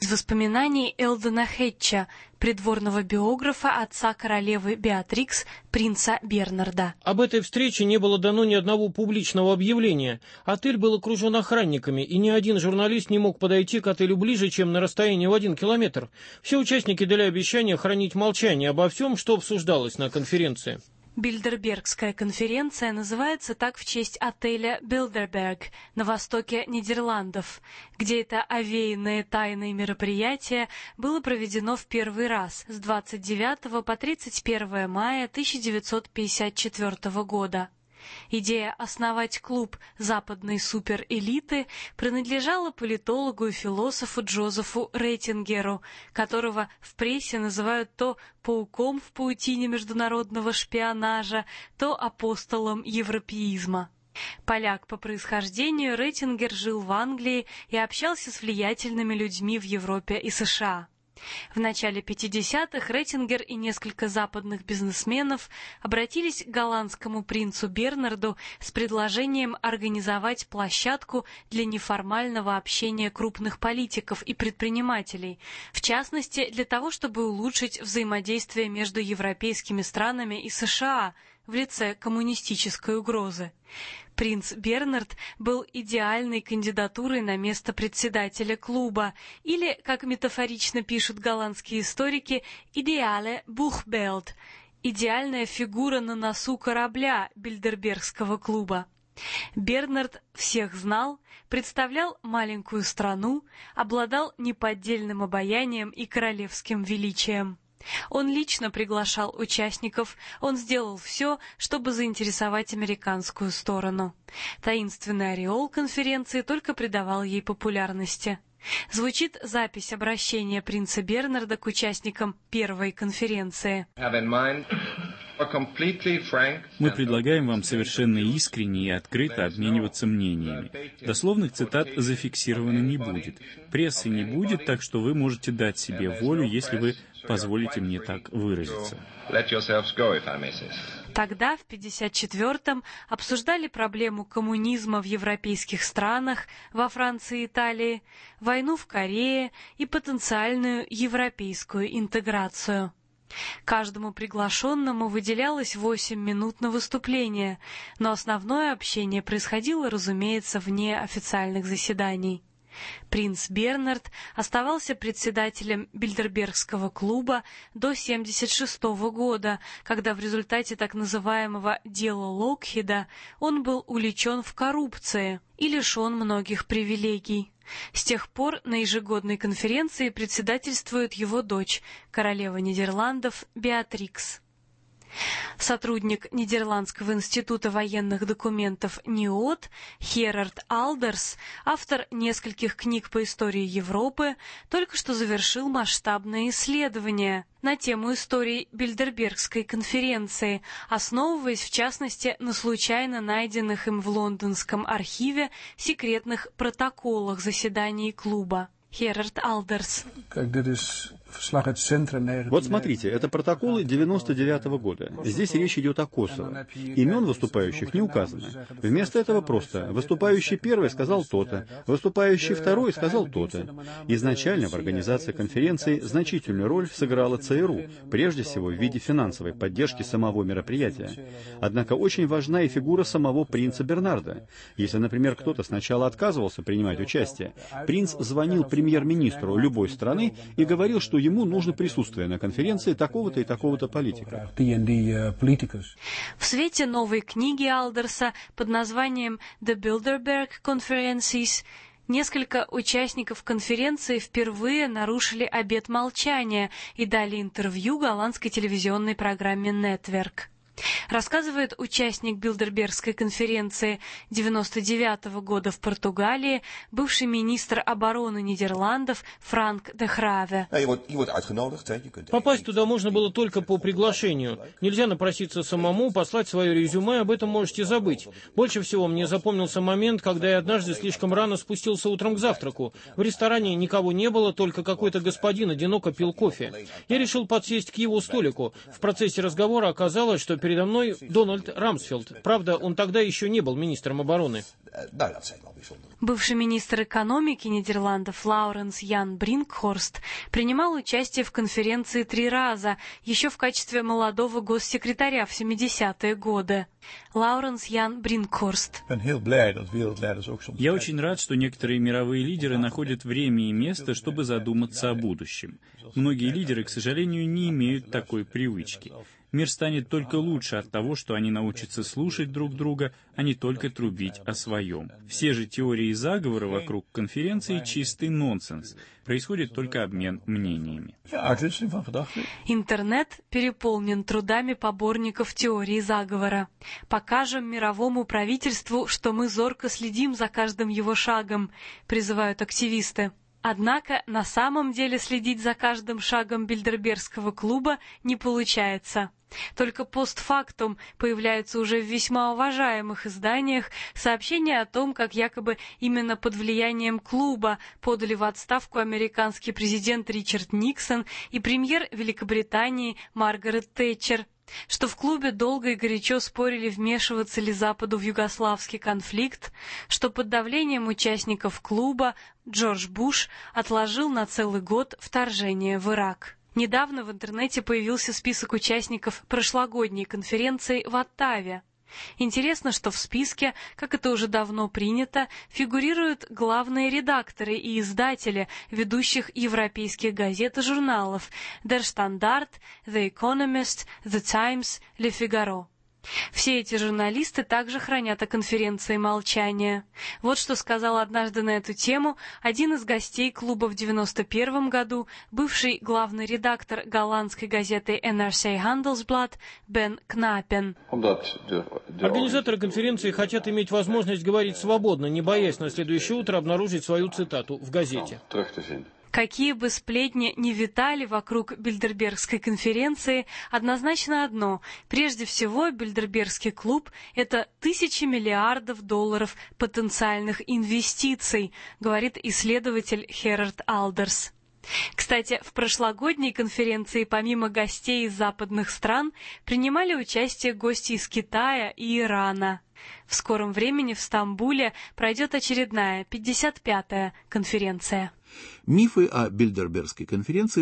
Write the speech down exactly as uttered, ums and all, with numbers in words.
из воспоминаний Элдена Хэтча, придворного биографа отца королевы Беатрикс, принца Бернарда. Об этой встрече не было дано ни одного публичного объявления. Отель был окружен охранниками, и ни один журналист не мог подойти к отелю ближе, чем на расстоянии в один километр. Все участники дали обещание хранить молчание обо всем, что обсуждалось на конференции. Бильдербергская конференция называется так в честь отеля Bilderberg на востоке Нидерландов, где это овеянное тайной мероприятие было проведено в первый раз с двадцать девятого по тридцать первое мая тысяча девятьсот пятьдесят четвёртого года. Идея основать клуб западной суперэлиты принадлежала политологу и философу Джозефу Рейтингеру, которого в прессе называют то пауком в паутине международного шпионажа, то апостолом европеизма. Поляк по происхождению, Рейтингер жил в Англии и общался с влиятельными людьми в Европе и США. В начале пятидесятых Рейтингер и несколько западных бизнесменов обратились к голландскому принцу Бернарду с предложением организовать площадку для неформального общения крупных политиков и предпринимателей, в частности, для того, чтобы улучшить взаимодействие между европейскими странами и США в лице коммунистической угрозы. Принц Бернард был идеальной кандидатурой на место председателя клуба, или, как метафорично пишут голландские историки, «идеале Buchbild» — идеальная фигура на носу корабля Бильдербергского клуба. Бернард всех знал, представлял маленькую страну, обладал неподдельным обаянием и королевским величием. Он лично приглашал участников, он сделал все, чтобы заинтересовать американскую сторону. Таинственный ореол конференции только придавал ей популярности. Звучит запись обращения принца Бернарда к участникам первой конференции. Мы предлагаем вам совершенно искренне и открыто обмениваться мнениями. Дословных цитат зафиксировано не будет. Прессы не будет, так что вы можете дать себе волю, если вы позволите мне так выразиться. Тогда, в пятьдесят четвёртом, обсуждали проблему коммунизма в европейских странах, во Франции и Италии, войну в Корее и потенциальную европейскую интеграцию. Каждому приглашенному выделялось восемь минут на выступление, но основное общение происходило, разумеется, вне официальных заседаний. Принц Бернард оставался председателем Бильдербергского клуба до семьдесят шестого года, когда в результате так называемого «дела Локхида» он был уличен в коррупции и лишен многих привилегий. С тех пор на ежегодной конференции председательствует его дочь, королева Нидерландов Беатрикс. Сотрудник Нидерландского института военных документов НИОД Херард Алдерс, автор нескольких книг по истории Европы, только что завершил масштабное исследование на тему истории Бильдербергской конференции, основываясь в частности на случайно найденных им в лондонском архиве секретных протоколах заседаний клуба. Херард Алдерс. Вот смотрите, это протоколы девяносто девятого года. Здесь речь идет о Косово. Имен выступающих не указано. Вместо этого просто выступающий первый сказал то-то, выступающий второй сказал то-то. Изначально в организации конференции значительную роль сыграла ЦРУ, прежде всего в виде финансовой поддержки самого мероприятия. Однако очень важна и фигура самого принца Бернарда. Если, например, кто-то сначала отказывался принимать участие, принц звонил премьер-министру любой страны и говорил, что ему нужно присутствие на конференции такого-то и такого-то политика. В свете новой книги Алдерса под названием «The Bilderberg Conferences» несколько участников конференции впервые нарушили обет молчания и дали интервью голландской телевизионной программе «Нетверк». Рассказывает участник Бильдербергской конференции девяносто девятого года в Португалии, бывший министр обороны Нидерландов Франк де Граве. Попасть туда можно было только по приглашению. Нельзя напроситься самому, послать свое резюме, об этом можете забыть. Больше всего мне запомнился момент, когда я однажды слишком рано спустился утром к завтраку. В ресторане никого не было, только какой-то господин одиноко пил кофе. Я решил подсесть к его столику. В процессе разговора оказалось, что передо мной Дональд Рамсфелд. Правда, он тогда еще не был министром обороны. Бывший министр экономики Нидерландов Лауренс Ян Бринкхорст принимал участие в конференции три раза, еще в качестве молодого госсекретаря в семидесятые годы. Лауренс Ян Бринкхорст. Я очень рад, что некоторые мировые лидеры находят время и место, чтобы задуматься о будущем. Многие лидеры, к сожалению, не имеют такой привычки. Мир станет только лучше от того, что они научатся слушать друг друга, а не только трубить о своем. Все же теории заговора вокруг конференции — чистый нонсенс. Происходит только обмен мнениями. Интернет переполнен трудами поборников теории заговора. Покажем мировому правительству, что мы зорко следим за каждым его шагом, призывают активисты. Однако на самом деле следить за каждым шагом Бильдербергского клуба не получается. Только постфактум появляются уже в весьма уважаемых изданиях сообщения о том, как якобы именно под влиянием клуба подали в отставку американский президент Ричард Никсон и премьер Великобритании Маргарет Тэтчер, что в клубе долго и горячо спорили, вмешиваться ли Западу в югославский конфликт, что под давлением участников клуба Джордж Буш отложил на целый год вторжение в Ирак. Недавно в интернете появился список участников прошлогодней конференции в Оттаве. Интересно, что в списке, как это уже давно принято, фигурируют главные редакторы и издатели ведущих европейских газет и журналов Der Standard, The Economist, The Times, Le Figaro. Все эти журналисты также хранят о конференции молчание. Вот что сказал однажды на эту тему один из гостей клуба в девяносто первом году, бывший главный редактор голландской газеты эн эр си Handelsblad Бен Кнапен. Организаторы конференции хотят иметь возможность говорить свободно, не боясь на следующее утро обнаружить свою цитату в газете. Какие бы сплетни ни витали вокруг Бильдербергской конференции, однозначно одно. Прежде всего, Бильдербергский клуб – это тысячи миллиардов долларов потенциальных инвестиций, говорит исследователь Херард Алдерс. Кстати, в прошлогодней конференции помимо гостей из западных стран принимали участие гости из Китая и Ирана. В скором времени в Стамбуле пройдет очередная, пятьдесят пятая конференция. Мифы о Бильдербергской конференции